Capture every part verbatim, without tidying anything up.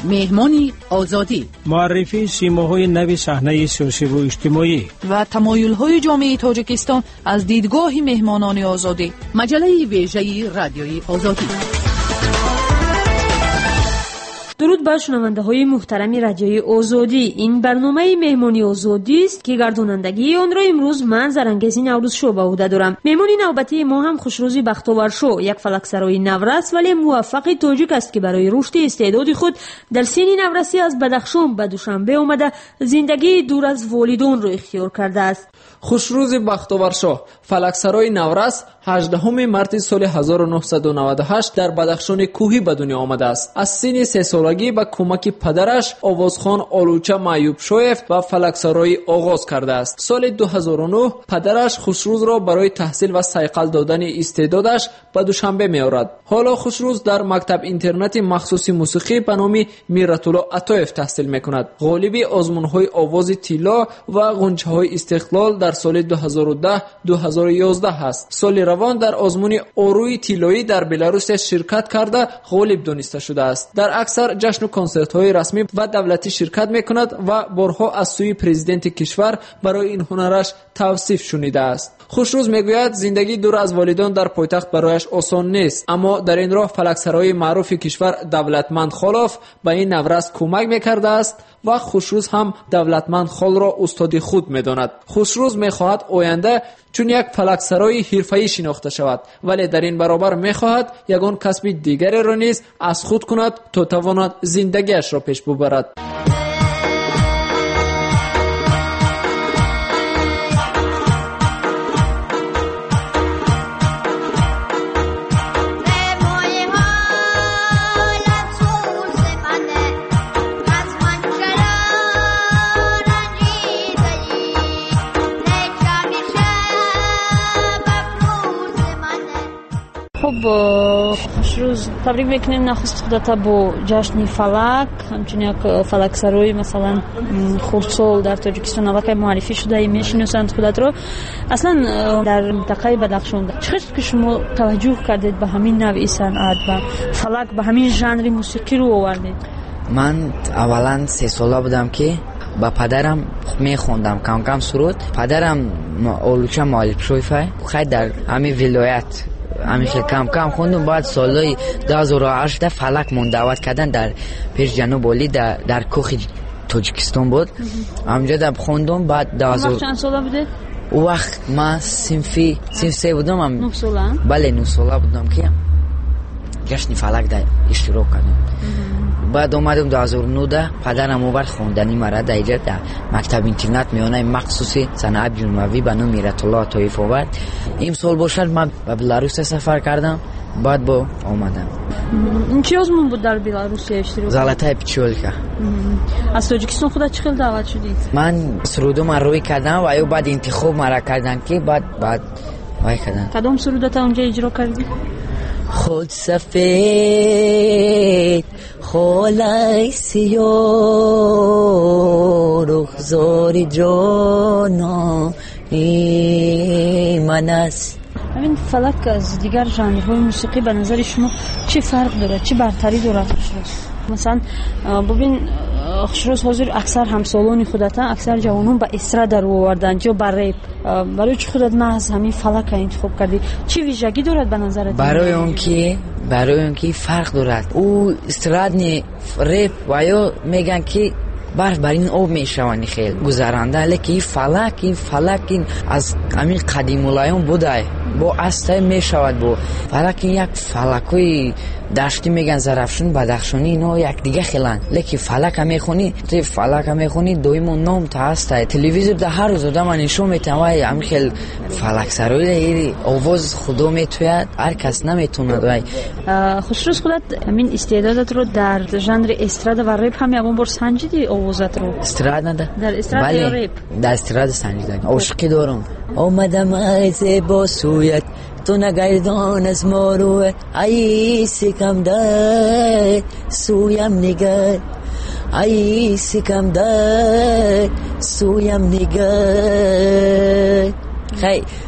مهمانی آزادی، معرفی سیماهای نو صحنه سیاسی و اجتماعی و تمایل‌های جامعه تاجیکستان از دیدگاه مهمانان آزادی. مجله ویژه رادیوی آزادی. درود بر شنونده های محترم رادیوی آزادی. این برنامه مهمانی آزادی است که گردانندگی آن را امروز من زرنگیز نوروز شو به عهده دارم. مهمانی نوبتی ما هم خوشروزی بختاور شو، یک فلکسرای نورس ولی موفق تاجیک است که برای رشد استعداد خود در سن نورسی از بدخشان به دوشنبه آمده زندگی دور از والدان را اختیار کرده است. خوشروزی بختاور شو، فلکسرای نورس هجدهم مارس سال هزار و نهصد و نود و هشت در بدخشان کوهی به دنیا آمده است. از سن سه سالگی با کمک پدرش آوازخوان آلوچه معیوب شویف و فلکسرای آغاز کرده است. سال دو هزار و نه پدرش خوشروز را برای تحصیل و صیقل دادن استعدادش به دوشنبه می آورد. حالا خوشروز در مکتب اینترنت مخصوص موسیقی به نام میرت‌الله عطایف تحصیل می کند. غالب آزمون‌های آواز طلا و غنچه‌های استقلال در سال دو هزار و ده دو هزار و یازده است. سال روان در آزمون اوروی طلایی در بلاروس شرکت کرده غالب دانسته شده است. در اکثر جشن و کنسرت‌های رسمی و دولتی شرکت می‌کند و بارها از سوی پرزیدنت کشور برای این هنرش توصیف شنیده است. خوشروز میگوید زندگی دور از والدان در پایتخت برایش آسان نیست، اما در این راه فلکسرای معروف کشور دولتمند خلاف به این نورس کمک می‌کرده است و خوشروز هم دولتمند خال را استاد خود می‌داند. خوشروز می‌خواهد آینده چون یک فلکسرای حرفه‌ای شناخته شود، ولی در این برابر می‌خواهد یگان کسب دیگری را نیز از خود کند تا تواند زندگیش را پیش ببرد. خب خوشروز تبریک میکنیم نخست خودتا با جشن فلک، همچنین یک فلکسرای مثلا خردسال در تاجیکستان البته معرفی شده میشناسند خودت رو. اصلا در منطقه بدخشان چقدر که شما توجه کردید به همین نوع صنعت و فلک، به همین ژانر موسیقی رو آوردید؟ من اولا سه ساله بودم که با پدرم میخوندم کم کم سرود. پدرم آلوچه معیوب شویفه خیلی در همین ولایت همیشه کم کم خوندم. بعد سالای دو هزار و هشت فلک من دعوت کردن در پیش جنوب ولی در, در کوخ تاجیکستان بود. همجا دب خوندم. بعد دو هزار چند ساله بودید؟ او وقت من صنفی صنف سه بودم. هم نه ساله؟ بله نه ساله بودم که جشن فلک در اشتراک کردم. بعد اومدم دو هزار و نه ده پدرم آورد خوندنی مرا در اینجا در مکتب اینترنت میانه مخصوصی صنعت جنوبی به نام میرت‌الله عطایف آورد. این سال باشد من به بلاروس سفر کردم. بعد با آمدم. این چی آزمون بود در بلاروس اشتراک؟ زالتای پیچولکا. از تاجیکستان خودت چه خیلی دعوت شدید؟ من سرودم روی کردم و بعد انتخاب مرا کردن که بعد بعد وای کردن. کدام سرودت اونجا اجرا کردی؟ خود سفید خالای سیاه رخزار جانانی من است. همین فلک از دیگر ژانرهای موسیقی به نظر شما چه فرق داره؟ چه برتری داره خوشروز؟ مثلا ببین خوشروز حاضر اکثر همسالان خودت اکثر جوانان به استراد در آوردن یا به رپ، برای چه خودت محض همین فلک انتخاب کردی؟ چه ویژگی دارد به نظرت؟ برای اون که برای اون که فرق دارد. او استراد نه رپ و یا میگن که برف بر این آب میشوانی خیلی گذرانده، لیکن این فلک این فلک این از همین قدیم الایام بوده با استه میشود. با فلک این یک فلکوی دشتی میگن زرفشون بدخشانی اینا یک دیگه خیلن، لیکن فلک هم میخونی تو فلک هم میخونی دویمون نام تا هسته تلویزیون در هر روز آدم نشون میتونه همین خیلی فلک سروی آواز خدا میتوید هر کس نمیتونه. خوشروز خودت همین استعدادت رو در ژانر استراد و رپ هم یکون بار سنجیدی؟ آوازت رو استراد نده در استراد یا رپ؟ در استراد سنجیدم. عاشقی دارم آمدم از با سویت تو نگردان از ماروه ای سکم در سویم نگر ای سکم در سویم نگر. خیلی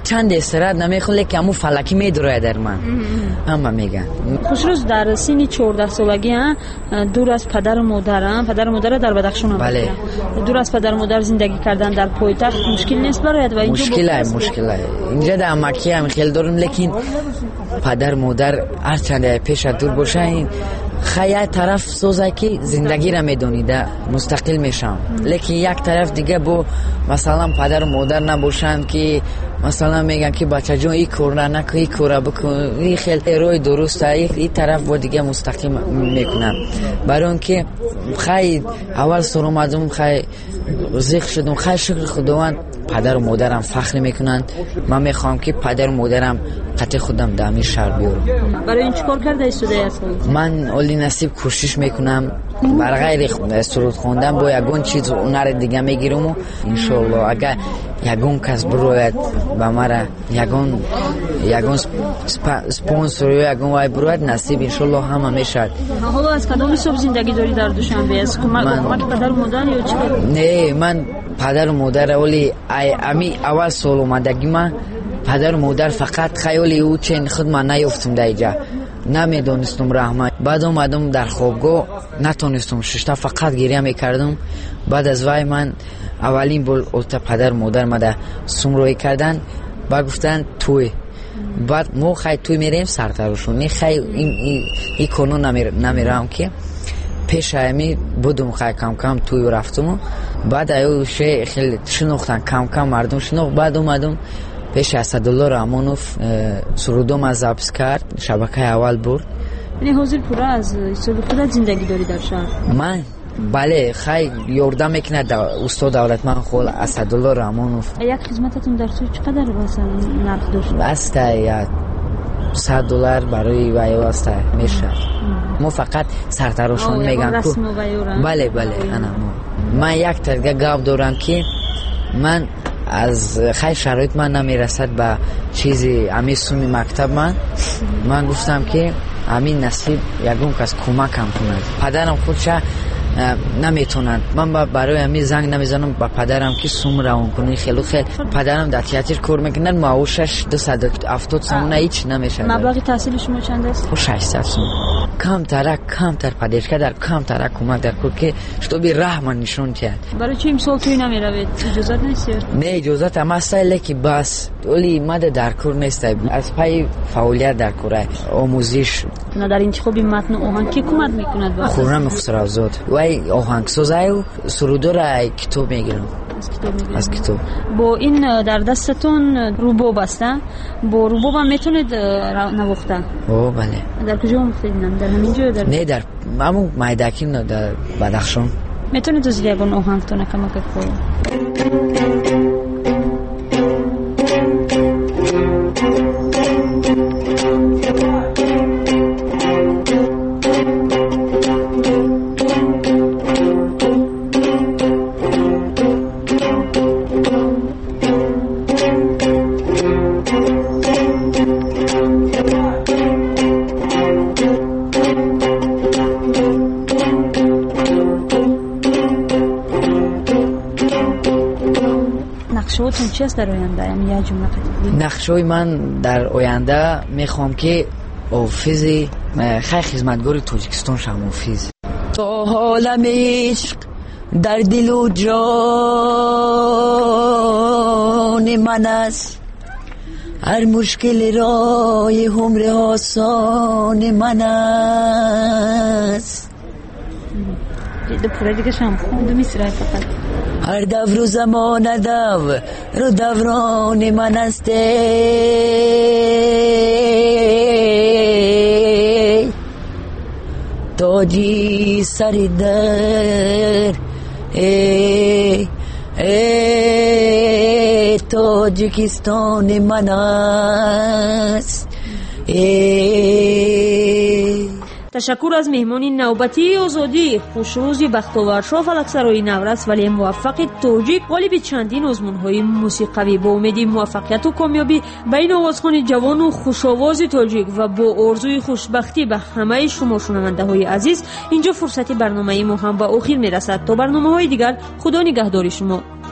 چند استراحت نمیخونه که همون فلکی میدره در من. همه میگن. خوشروز در سن چهارده سالگی ها دور از پدر و مادرم، پدر و مادر در بدخشان هم. بله. دور از پدر و مادر زندگی کردن در پایتخت مشکل نیست برایت و اینجا مشکل است، مشکل است. اینجا در مکه هم خیلی دارم، لیکن پدر مادر هر چند پیش دور باشن خیلی طرف سوزه که زندگی را میدونیده مستقل میشم، لیکن یک طرف دیگه بو مثلا پدر و مادر نباشند که مثلا میگن که بچه جون این کار نکن، این کار بکن، این خیلی روی درسته، این طرف با دیگه مستقل میکنم. برای اون که خیلی اول سر اومدم خیلی زیخ شدم، خیلی شکر خداوند پدر و مادرم فخر میکنند. من میخوام که پدر و مادرم قطع خودم در همین شهر بیارم. برای این چیکار کرده استودیو هستی؟ من اولی نصیب کوشش میکنم برای غیر سرود خوندن با یگون چیز هنر دیگه میگیرم و انشالله اگر یگون کس بروید با مرا یگون یگون سپانسر یا یگون وای بروید نصیب انشالله همه میشد. حالا از کدام حساب زندگی داری در دوشنبه؟ از کمک پدر و مادر یا چی؟ نه من پدر و مادر اولی امی اول سال اومدگی من پدر و مادر فقط خیالی او چین خود من نیفتم در اینجا، نمیدونستم رحمت. بعد اومدم در خوابگاه نتونستم ششتا فقط گریه میکردم. بعد از وای من اولین بول اوتا پدر و مادر ما در سمروی کردن با گفتن توی. بعد ما خیلی توی میریم سرتروشون نی خیلی این این, این کنون نمیر نمیرم که پیش همی بودم خیلی کم کم توی رفتم. بعد ایو شی خیلی شنوختن کم کم مردم شنوخت. بعد اومدم پیش اسدالله رحمانوف سرودم از ضبط کرد، شبکه اول برد. یعنی حاضر پورا از سال خودت زندگی داری در شهر؟ من بله خیلی یاردم میکنه استاد دولتمند خود اسدالله رحمانوف. یک خدمتتون در تو چقدر مثلا نرخ داشت؟ بسته یا صد دلار برای وایو است میشه. ما فقط سرتراشون میگن کو بله بله انا من یک ترگه گاو دارم که من از خیلی شرایط من نمیرسد به چیزی امی سومی مکتب. من من گفتم که امین نصیب یگون کس کمکم کند. پدرم خودشه نمیتونند. من برای همین زنگ نمیزنم با پدرم که سوم روان کنه. خیلی خیلی پدرم در تئاتر کار میکنن، معاشش دویست و هفتاد سوم هیچ نمیشه. مبلغ تحصیل شما چند است؟ ششصد سوم. کم تر کم تر پدرشکا در کم تر کمک در کار که شتو بی رحم نشون کرد. برای چی امسال توی نمیروید؟ اجازت نیست؟ نه اجازت هم است، لیکن بس ولی ماده در کار نیست. از پای فعالیت در کار آموزش نه در انتخاب متن آهنگ کی کمک میکند؟ خورم خسروزاد وای آهنگسازای و سرودار کتاب میگیرم. از کتاب میگیرم. از کتاب. با این در دستتون روبوب است. با روبوب هم میتونید نواخته؟ او بله. در کجا مفتید؟ در همینجا در نه در همون مایدکی نه در بدخشان. میتونید از یگان آهنگتون کمک کنید؟ نقشه‌هاتون چی است در آینده؟ یعنی یه جمله قطعی. نقشه‌های من در آینده میخوام که حافظ خیلی خدمتگار تاجیکستان شم. حافظ تو عالم عشق در دل و جان من است، هر مشکل رای عمر آسان من است. دو پورا دیگه شم خوند میسرای فقط هر دور و زمان دور رو دوران من است. تاجی سر در ای ای تاجیکستان من است. ای تشکر از مهمانی نوبتی آزادی خوشروزی بختاورشاه فلکسرای نورس ولی موفق تاجیک غالب چندین آزمون‌های موسیقوی. با امید موفقیت و کامیابی بین آوازخوان جوان و خوش‌آواز تاجیک و با آرزوی خوشبختی به همه شما شنونده‌های عزیز، اینجا فرصت برنامه ما هم به آخر میرسد. تا برنامه‌های دیگر خدا نگهدار شما.